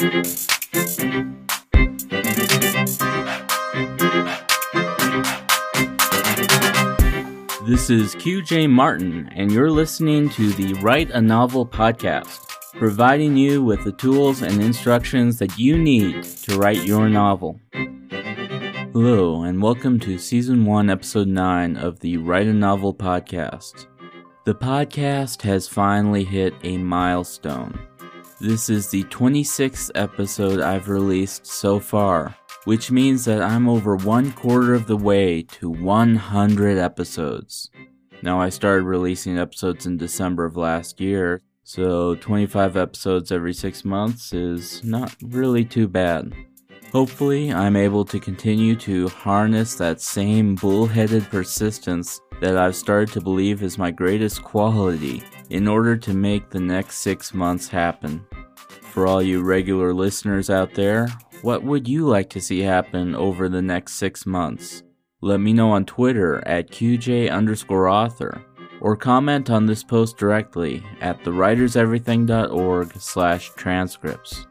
This is QJ Martin, and you're listening to the Write a Novel podcast, providing you with the tools and instructions that you need to write your novel. Hello, and welcome to Season 1, Episode 9 of the Write a Novel podcast. The podcast has finally hit a milestone. This is the 26th episode I've released so far, which means that I'm over 1/4 of the way to 100 episodes. Now, I started releasing episodes in December of last year, so 25 episodes every 6 months is not really too bad. Hopefully, I'm able to continue to harness that same bullheaded persistence that I've started to believe is my greatest quality in order to make the next 6 months happen. For all you regular listeners out there, what would you like to see happen over the next 6 months? Let me know on Twitter at QJ_author, or comment on this post directly at thewriterseverything.org/transcripts.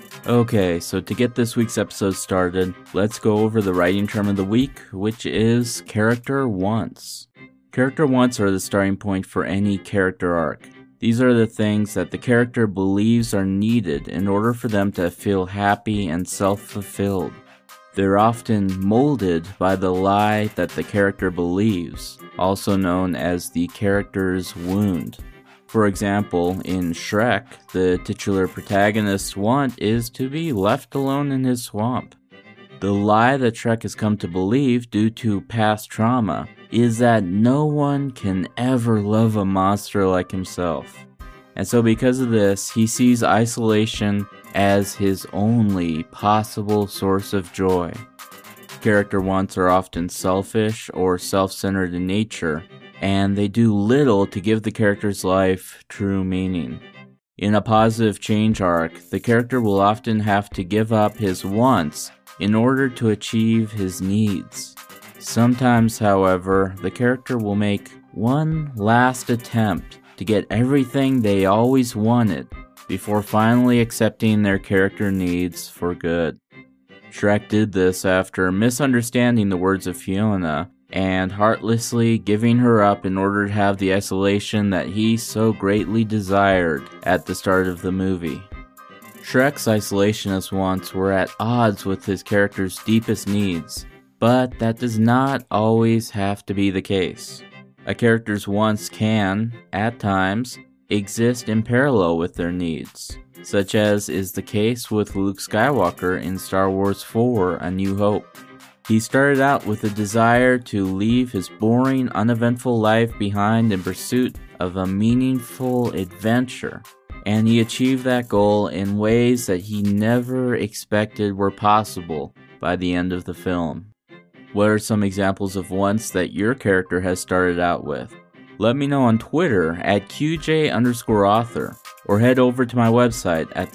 Okay, so to get this week's episode started, let's go over the writing term of the week, which is character wants. Character wants are the starting point for any character arc. These are the things that the character believes are needed in order for them to feel happy and self-fulfilled. They're often molded by the lie that the character believes, also known as the character's wound. For example, in Shrek, the titular protagonist's want is to be left alone in his swamp. The lie that Shrek has come to believe due to past trauma is that no one can ever love a monster like himself. And so because of this, he sees isolation as his only possible source of joy. Character wants are often selfish or self-centered in nature, and they do little to give the character's life true meaning. In a positive change arc, the character will often have to give up his wants in order to achieve his needs. Sometimes, however, the character will make one last attempt to get everything they always wanted before finally accepting their character needs for good. Shrek did this after misunderstanding the words of Fiona and heartlessly giving her up in order to have the isolation that he so greatly desired at the start of the movie. Shrek's isolationist wants were at odds with his character's deepest needs, but that does not always have to be the case. A character's wants can, at times, exist in parallel with their needs, such as is the case with Luke Skywalker in Star Wars 4: A New Hope. He started out with a desire to leave his boring, uneventful life behind in pursuit of a meaningful adventure, and he achieved that goal in ways that he never expected were possible by the end of the film. What are some examples of wants that your character has started out with? Let me know on Twitter at QJ_author, or head over to my website at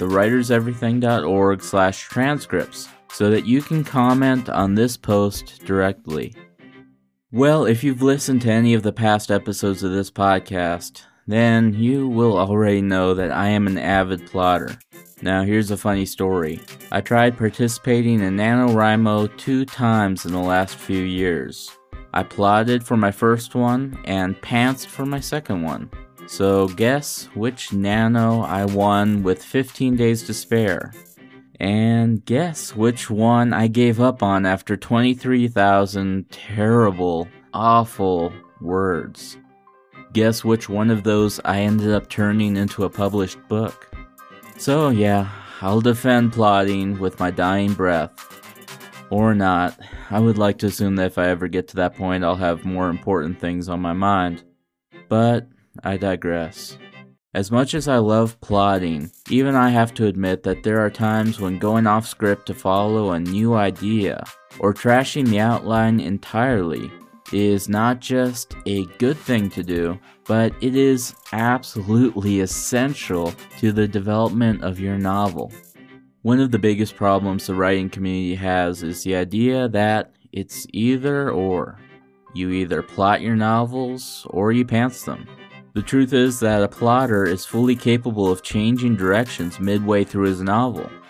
thewriterseverything.org/transcripts so that you can comment on this post directly. Well, if you've listened to any of the past episodes of this podcast, then you will already know that I am an avid plotter. Now, here's a funny story. I tried participating in NaNoWriMo 2 times in the last few years. I plotted for my first one and pantsed for my second one. So guess which Nano I won with 15 days to spare. And guess which one I gave up on after 23,000 terrible, awful words. Guess which one of those I ended up turning into a published book. So yeah, I'll defend plotting with my dying breath. Or not. I would like to assume that if I ever get to that point, I'll have more important things on my mind. But I digress. As much as I love plotting, even I have to admit that there are times when going off script to follow a new idea, or trashing the outline entirely, is not just a good thing to do, but it is absolutely essential to the development of your novel. One of the biggest problems the writing community has is the idea that it's either or. You either plot your novels or you pants them. The truth is that a plotter is fully capable of changing directions midway through his novel.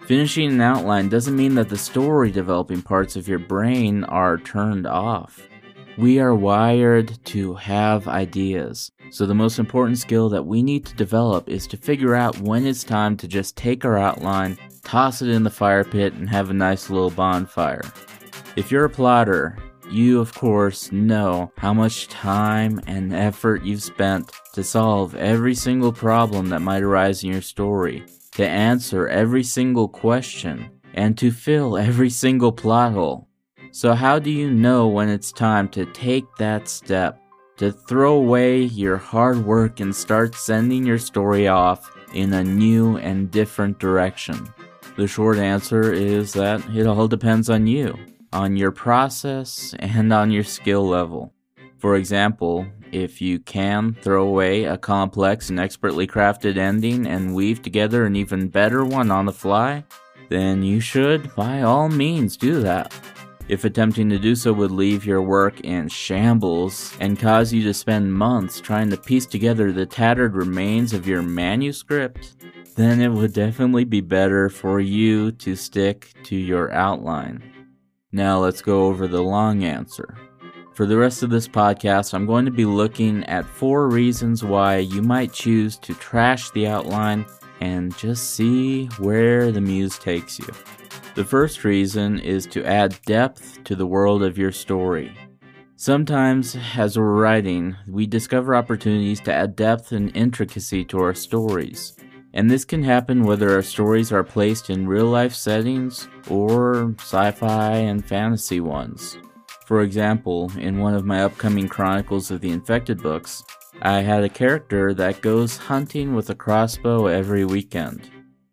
Finishing an outline doesn't mean that the story developing parts of your brain are turned off. We are wired to have ideas, so the most important skill that we need to develop is to figure out when it's time to just take our outline, toss it in the fire pit, and have a nice little bonfire. If you're a plotter, you of course know how much time and effort you've spent to solve every single problem that might arise in your story, to answer every single question, and to fill every single plot hole. So how do you know when it's time to take that step, to throw away your hard work and start sending your story off in a new and different direction? The short answer is that it all depends on you, on your process, and on your skill level. For example, if you can throw away a complex and expertly crafted ending and weave together an even better one on the fly, then you should, by all means, do that. If attempting to do so would leave your work in shambles and cause you to spend months trying to piece together the tattered remains of your manuscript, then it would definitely be better for you to stick to your outline. Now let's go over the long answer. For the rest of this podcast, I'm going to be looking at 4 reasons why you might choose to trash the outline and just see where the muse takes you. The first reason is to add depth to the world of your story. Sometimes, as we're writing, we discover opportunities to add depth and intricacy to our stories. And this can happen whether our stories are placed in real-life settings or sci-fi and fantasy ones. For example, in one of my upcoming Chronicles of the Infected books, I had a character that goes hunting with a crossbow every weekend.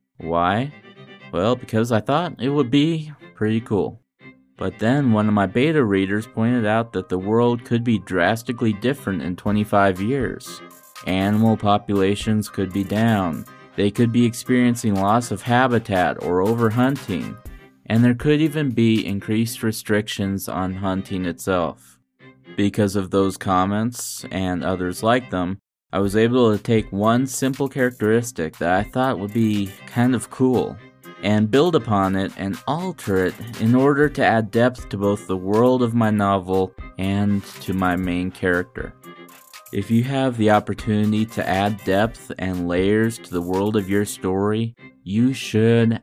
Why? Well, because I thought it would be pretty cool. But then one of my beta readers pointed out that the world could be drastically different in 25 years. Animal populations could be down. They could be experiencing loss of habitat or overhunting. And there could even be increased restrictions on hunting itself. Because of those comments, and others like them, I was able to take one simple characteristic that I thought would be kind of cool, and build upon it and alter it in order to add depth to both the world of my novel and to my main character. If you have the opportunity to add depth and layers to the world of your story, you should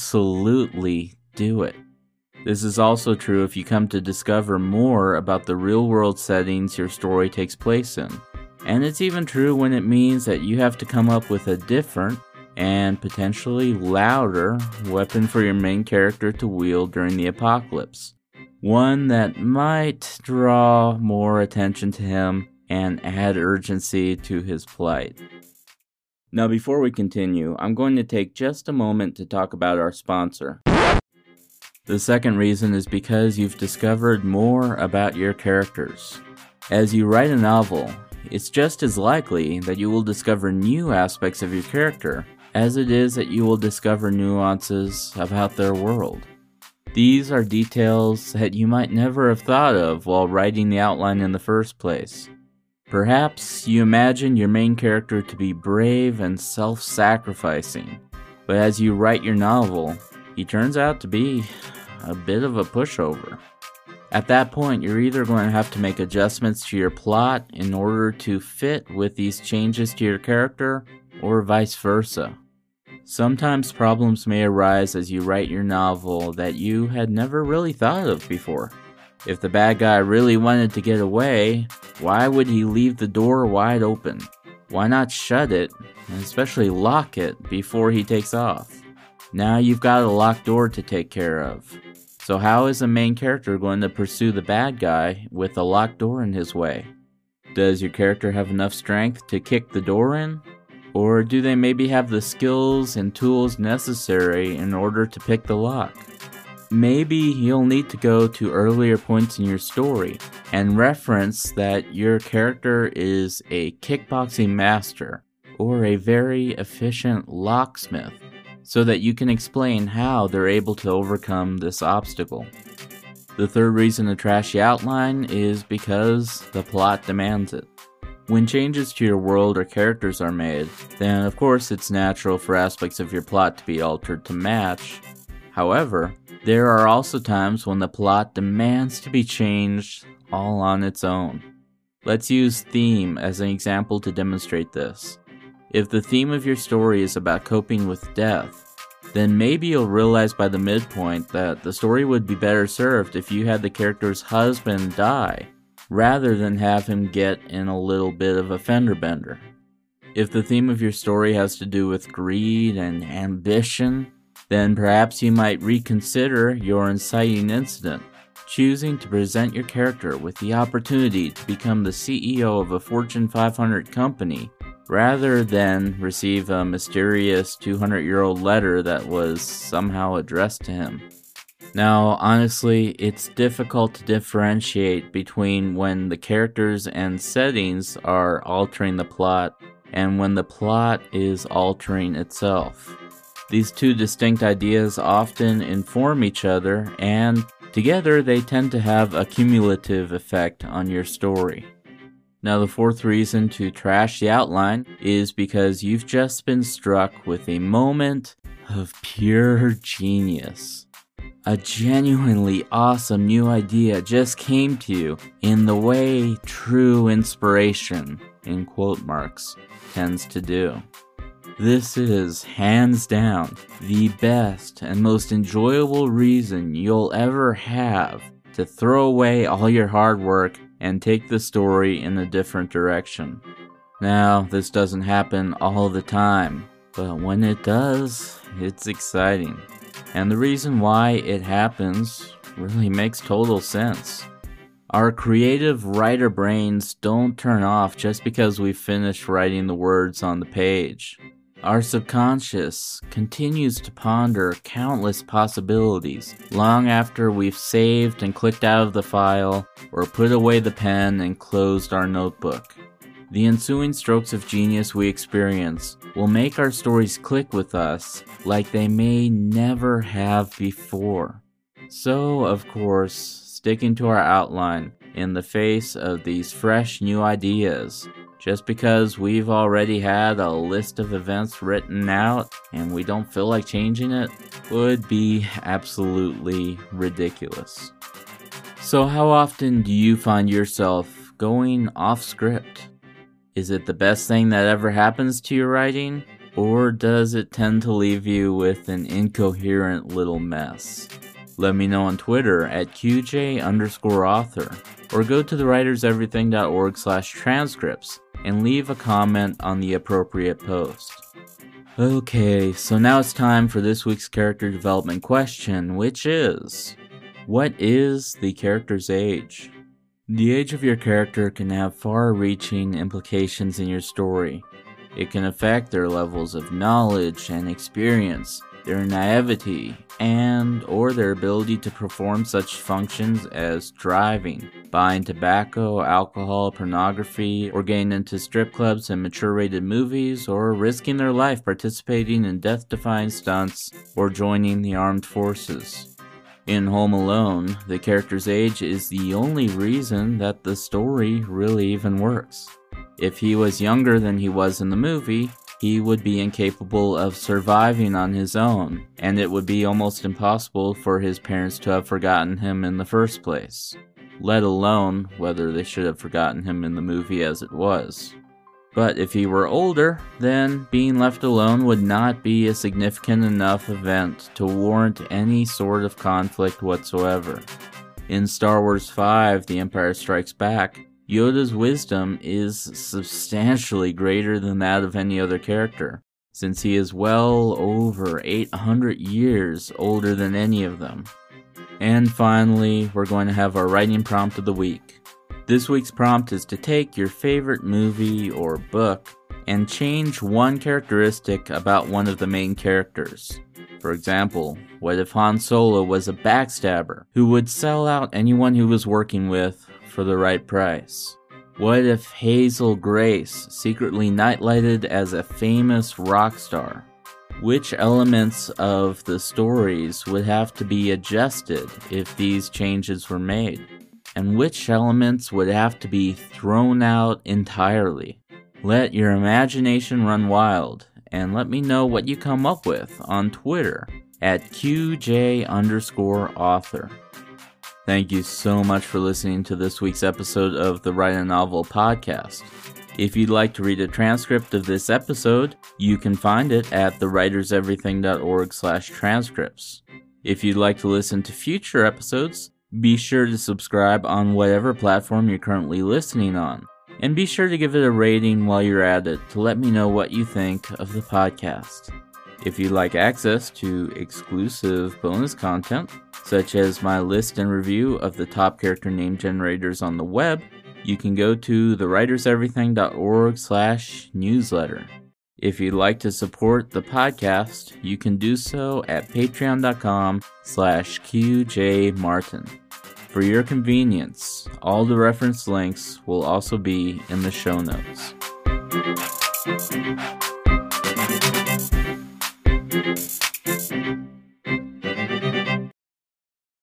absolutely do it. This is also true if you come to discover more about the real-world settings your story takes place in. And it's even true when it means that you have to come up with a different and potentially louder weapon for your main character to wield during the apocalypse. One that might draw more attention to him and add urgency to his plight. Now before we continue, I'm going to take just a moment to talk about our sponsor. The second reason is because you've discovered more about your characters. As you write a novel, it's just as likely that you will discover new aspects of your character as it is that you will discover nuances about their world. These are details that you might never have thought of while writing the outline in the first place. Perhaps you imagine your main character to be brave and self-sacrificing, but as you write your novel, he turns out to be a bit of a pushover. At that point, you're either going to have to make adjustments to your plot in order to fit with these changes to your character, or vice versa. Sometimes problems may arise as you write your novel that you had never really thought of before. If the bad guy really wanted to get away, why would he leave the door wide open? Why not shut it, and especially lock it, before he takes off? Now you've got a locked door to take care of. So how is the main character going to pursue the bad guy with a locked door in his way? Does your character have enough strength to kick the door in? Or do they maybe have the skills and tools necessary in order to pick the lock? Maybe you'll need to go to earlier points in your story and reference that your character is a kickboxing master or a very efficient locksmith so that you can explain how they're able to overcome this obstacle. The third reason to trash the outline is because the plot demands it. When changes to your world or characters are made, then of course it's natural for aspects of your plot to be altered to match. However, there are also times when the plot demands to be changed all on its own. Let's use theme as an example to demonstrate this. If the theme of your story is about coping with death, then maybe you'll realize by the midpoint that the story would be better served if you had the character's husband die, rather than have him get in a little bit of a fender bender. If the theme of your story has to do with greed and ambition, then perhaps you might reconsider your inciting incident, choosing to present your character with the opportunity to become the CEO of a Fortune 500 company, rather than receive a mysterious 200-year-old letter that was somehow addressed to him. Now, honestly, it's difficult to differentiate between when the characters and settings are altering the plot and when the plot is altering itself. These two distinct ideas often inform each other, and together they tend to have a cumulative effect on your story. Now, the fourth reason to trash the outline is because you've just been struck with a moment of pure genius. A genuinely awesome new idea just came to you in the way true inspiration, in quote marks, tends to do. This is, hands down, the best and most enjoyable reason you'll ever have to throw away all your hard work and take the story in a different direction. Now, this doesn't happen all the time, but when it does, it's exciting. And the reason why it happens really makes total sense. Our creative writer brains don't turn off just because we've finished writing the words on the page. Our subconscious continues to ponder countless possibilities long after we've saved and clicked out of the file or put away the pen and closed our notebook. The ensuing strokes of genius we experience will make our stories click with us like they may never have before. So, of course, sticking to our outline in the face of these fresh new ideas, just because we've already had a list of events written out and we don't feel like changing it, would be absolutely ridiculous. So how often do you find yourself going off script? Is it the best thing that ever happens to your writing, or does it tend to leave you with an incoherent little mess? Let me know on Twitter at QJ_author, or go to thewriterseverything.org/transcripts and leave a comment on the appropriate post. Okay, so now it's time for this week's character development question, which is, what is the character's age? The age of your character can have far-reaching implications in your story. It can affect their levels of knowledge and experience, their naivety, or their ability to perform such functions as driving, buying tobacco, alcohol, pornography, or getting into strip clubs and mature-rated movies, or risking their life participating in death-defying stunts, or joining the armed forces. In Home Alone, the character's age is the only reason that the story really even works. If he was younger than he was in the movie, he would be incapable of surviving on his own, and it would be almost impossible for his parents to have forgotten him in the first place, let alone whether they should have forgotten him in the movie as it was. But if he were older, then being left alone would not be a significant enough event to warrant any sort of conflict whatsoever. In Star Wars V: The Empire Strikes Back, Yoda's wisdom is substantially greater than that of any other character, since he is well over 800 years older than any of them. And finally, we're going to have our writing prompt of the week. This week's prompt is to take your favorite movie or book and change one characteristic about one of the main characters. For example, what if Han Solo was a backstabber who would sell out anyone who was working with for the right price? What if Hazel Grace secretly nightlighted as a famous rock star? Which elements of the stories would have to be adjusted if these changes were made? and which elements would have to be thrown out entirely. Let your imagination run wild, and let me know what you come up with on Twitter at QJ_author. Thank you so much for listening to this week's episode of the Write a Novel podcast. If you'd like to read a transcript of this episode, you can find it at thewriterseverything.org/transcripts. If you'd like to listen to future episodes, be sure to subscribe on whatever platform you're currently listening on. And be sure to give it a rating while you're at it to let me know what you think of the podcast. If you'd like access to exclusive bonus content, such as my list and review of the top character name generators on the web, you can go to thewriterseverything.org/newsletter. If you'd like to support the podcast, you can do so at patreon.com/QJMartin. For your convenience, all the reference links will also be in the show notes.